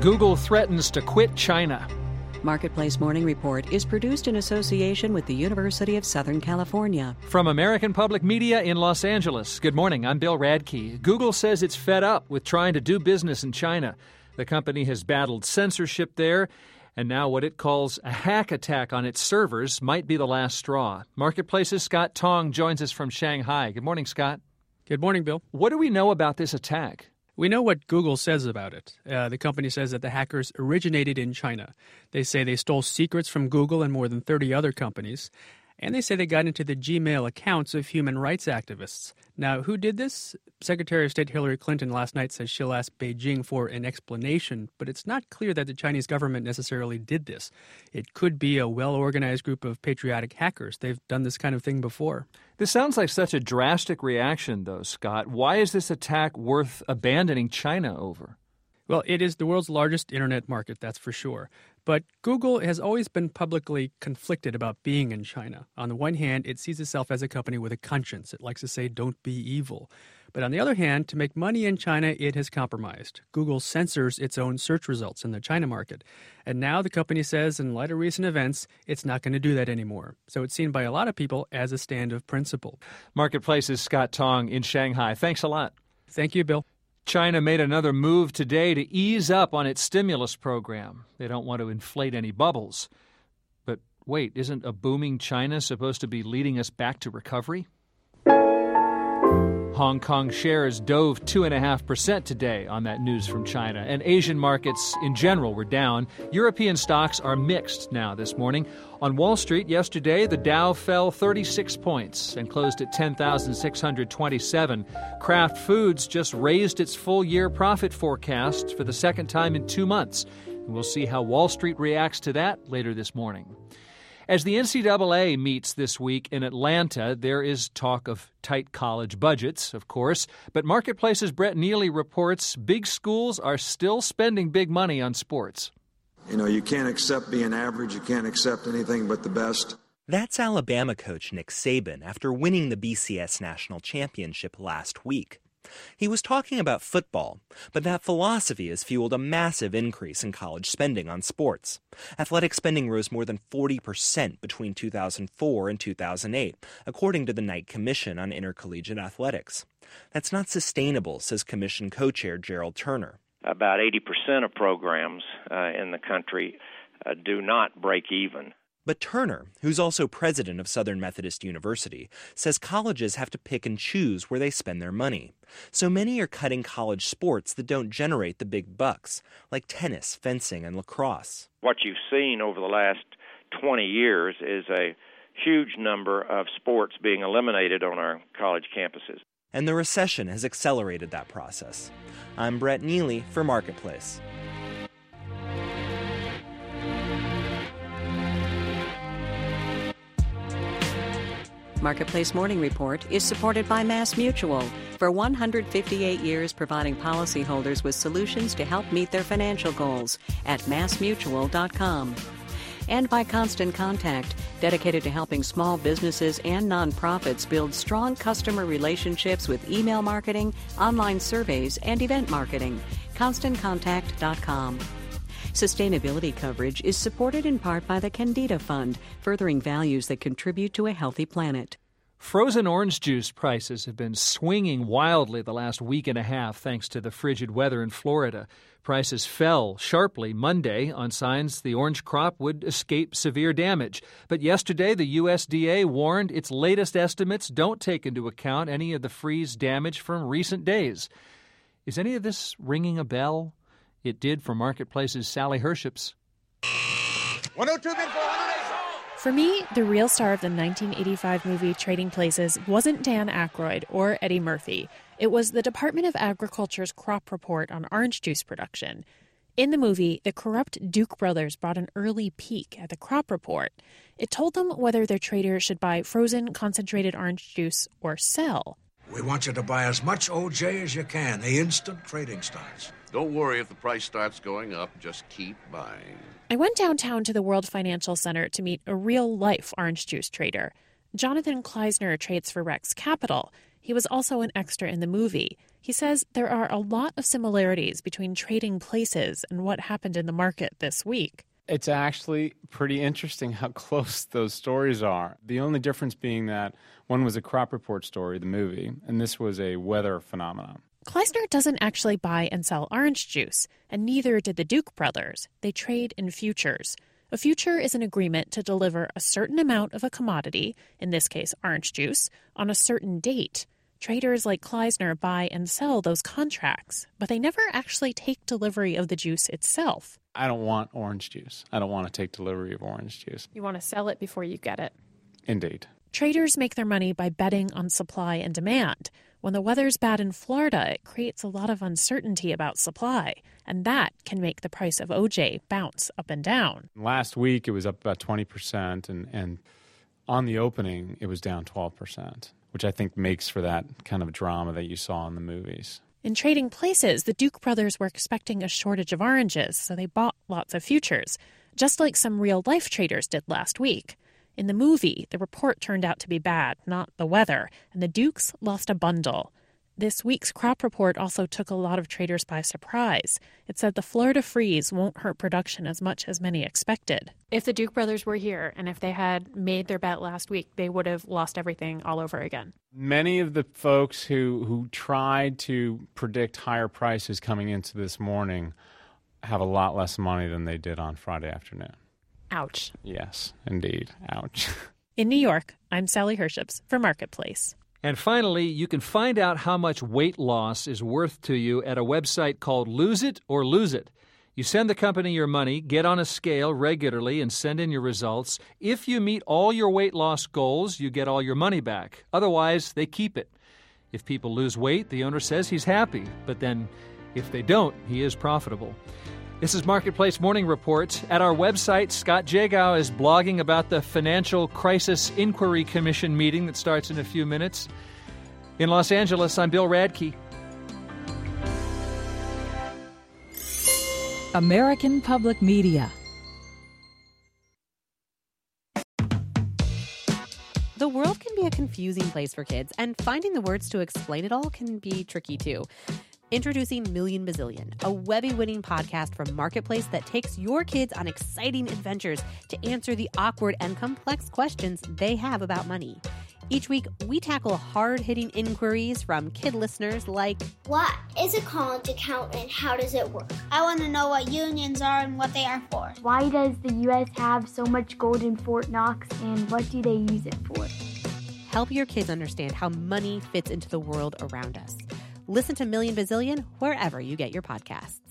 Google threatens to quit China. Marketplace Morning Report is produced in association with the University of Southern California. From American Public Media in Los Angeles, good morning, I'm Bill Radke. Google says it's fed up with trying to do business in China. The company has battled censorship there, and now what it calls a hack attack on its servers might be the last straw. Marketplace's Scott Tong joins us from Shanghai. Good morning, Scott. Good morning, Bill. What do we know about this attack? We know what Google says about it. The company says that the hackers originated in China. They say they stole secrets from Google and more than 30 other companies. And they say they got into the Gmail accounts of human rights activists. Now, who did this? Secretary of State Hillary Clinton last night says she'll ask Beijing for an explanation, but it's not clear that the Chinese government necessarily did this. It could be a well-organized group of patriotic hackers. They've done this kind of thing before. This sounds like such a drastic reaction, though, Scott. Why is this attack worth abandoning China over? Well, it is the world's largest internet market, that's for sure. But Google has always been publicly conflicted about being in China. On the one hand, it sees itself as a company with a conscience. It likes to say, don't be evil. But on the other hand, to make money in China, it has compromised. Google censors its own search results in the China market. And now the company says, in light of recent events, it's not going to do that anymore. So it's seen by a lot of people as a stand of principle. Marketplace's Scott Tong in Shanghai. Thanks a lot. Thank you, Bill. China made another move today to ease up on its stimulus program. They don't want to inflate any bubbles. But wait, isn't a booming China supposed to be leading us back to recovery? Hong Kong shares dove 2.5% today on that news from China, and Asian markets in general were down. European stocks are mixed now this morning. On Wall Street yesterday, the Dow fell 36 points and closed at 10,627. Kraft Foods just raised its full-year profit forecast for the second time in 2 months. And we'll see how Wall Street reacts to that later this morning. As the NCAA meets this week in Atlanta, there is talk of tight college budgets, of course. But Marketplace's Brett Neely reports big schools are still spending big money on sports. You know, you can't accept being average. You can't accept anything but the best. That's Alabama coach Nick Saban after winning the BCS National Championship last week. He was talking about football, but that philosophy has fueled a massive increase in college spending on sports. Athletic spending rose more than 40% between 2004 and 2008, according to the Knight Commission on Intercollegiate Athletics. That's not sustainable, says Commission co-chair Gerald Turner. About 80% of programs in the country do not break even. But Turner, who's also president of Southern Methodist University, says colleges have to pick and choose where they spend their money. So many are cutting college sports that don't generate the big bucks, like tennis, fencing, and lacrosse. What you've seen over the last 20 years is a huge number of sports being eliminated on our college campuses. And the recession has accelerated that process. I'm Brett Neely for Marketplace. Marketplace Morning Report is supported by MassMutual. For 158 years, providing policyholders with solutions to help meet their financial goals at massmutual.com. And by Constant Contact, dedicated to helping small businesses and nonprofits build strong customer relationships with email marketing, online surveys, and event marketing. ConstantContact.com. Sustainability coverage is supported in part by the Candida Fund, furthering values that contribute to a healthy planet. Frozen orange juice prices have been swinging wildly the last week and a half thanks to the frigid weather in Florida. Prices fell sharply Monday on signs the orange crop would escape severe damage. But yesterday, the USDA warned its latest estimates don't take into account any of the freeze damage from recent days. Is any of this ringing a bell? It did for Marketplace's Sally Herships. 102 bid for 108. For me, the real star of the 1985 movie Trading Places wasn't Dan Aykroyd or Eddie Murphy. It was the Department of Agriculture's crop report on orange juice production. In the movie, the corrupt Duke brothers brought an early peek at the crop report. It told them whether their trader should buy frozen concentrated orange juice or sell. We want you to buy as much OJ as you can, the instant trading starts. Don't worry if the price starts going up, just keep buying. I went downtown to the World Financial Center to meet a real-life orange juice trader. Jonathan Kleisner trades for Rex Capital. He was also an extra in the movie. He says there are a lot of similarities between Trading Places and what happened in the market this week. It's actually pretty interesting how close those stories are. The only difference being that one was a crop report story, the movie, and this was a weather phenomenon. Kleisner doesn't actually buy and sell orange juice, and neither did the Duke brothers. They trade in futures. A future is an agreement to deliver a certain amount of a commodity, in this case orange juice, on a certain date. Traders like Kleisner buy and sell those contracts, but they never actually take delivery of the juice itself. I don't want orange juice. I don't want to take delivery of orange juice. You want to sell it before you get it. Indeed. Traders make their money by betting on supply and demand. When the weather's bad in Florida, it creates a lot of uncertainty about supply, and that can make the price of OJ bounce up and down. Last week, it was up about 20%, and on the opening, it was down 12%, which I think makes for that kind of drama that you saw in the movies. In Trading Places, the Duke brothers were expecting a shortage of oranges, so they bought lots of futures, just like some real-life traders did last week. In the movie, the report turned out to be bad, not the weather, and the Dukes lost a bundle. This week's crop report also took a lot of traders by surprise. It said the Florida freeze won't hurt production as much as many expected. If the Duke brothers were here and if they had made their bet last week, they would have lost everything all over again. Many of the folks who tried to predict higher prices coming into this morning have a lot less money than they did on Friday afternoon. Ouch. Yes, indeed. Ouch. In New York, I'm Sally Herships for Marketplace. And finally, you can find out how much weight loss is worth to you at a website called Lose It or Lose It. You send the company your money, get on a scale regularly, and send in your results. If you meet all your weight loss goals, you get all your money back. Otherwise, they keep it. If people lose weight, the owner says he's happy. But then, if they don't, he is profitable. This is Marketplace Morning Report. At our website, Scott Jagow is blogging about the Financial Crisis Inquiry Commission meeting that starts in a few minutes. In Los Angeles, I'm Bill Radke. American Public Media. The world can be a confusing place for kids, and finding the words to explain it all can be tricky too. Introducing Million Bazillion, a Webby-winning podcast from Marketplace that takes your kids on exciting adventures to answer the awkward and complex questions they have about money. Each week, we tackle hard-hitting inquiries from kid listeners like, what is a college account and how does it work? I want to know what unions are and what they are for. Why does the U.S. have so much gold in Fort Knox and what do they use it for? Help your kids understand how money fits into the world around us. Listen to Million Bazillion wherever you get your podcasts.